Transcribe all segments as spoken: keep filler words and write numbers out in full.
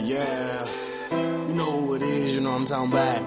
Yeah, you know who it is, you know what I'm talking about.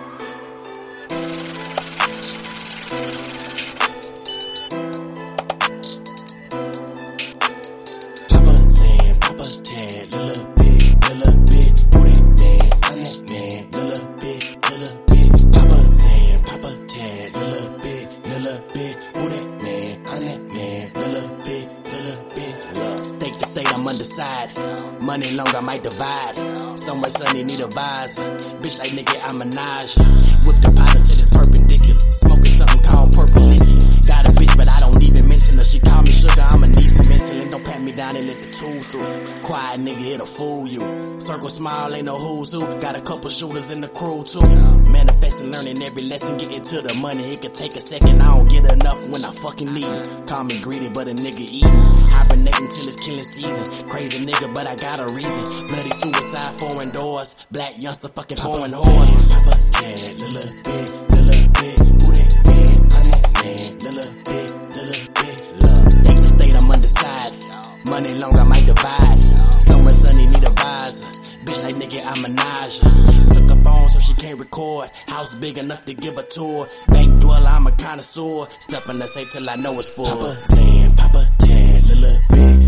Papa tan, Papa tan, little bit, little bit, booty man, I'm that man, little bit, little bit. Papa tan, Papa tan, little bit, little bit, booty man, I'm that man, little bit, little bit. State to state, I'm undecided. Money long, I might divide. Somewhere sunny, need a vise. Bitch like nigga, I'm Minaj. Whip the pot until it's perpendicular. Smoking something called purple liquid. Got a bitch, but I don't even mention her. She call me sugar, I'ma need some insulin. Don't pat me down and let the tool through. Quiet nigga, it'll fool you. Circle smile, ain't no who's who. Got a couple shooters in the crew too. Manifesting, learning every lesson, getting to the money. It could take a second, I don't get enough when I fucking need it. Call me greedy, but a nigga eating. Hibernating till it's killing season. Crazy nigga, but I got a reason. Bloody suicide, foreign doors. Black youngster, fucking foreign horse. Papa tan, little bit, little bit, booty man, I'm that man, little bit, little bit. Love, state to state, I'm undecided. Money long, I might divide. Somewhere sunny, need a visor. Bitch like nigga, I'm Minaj. Took her phone so she can't record. House big enough to give a tour. Bank dweller, I'm a connoisseur. Step in the safe till I know it's full. Papa tan, Papa tan, little bit.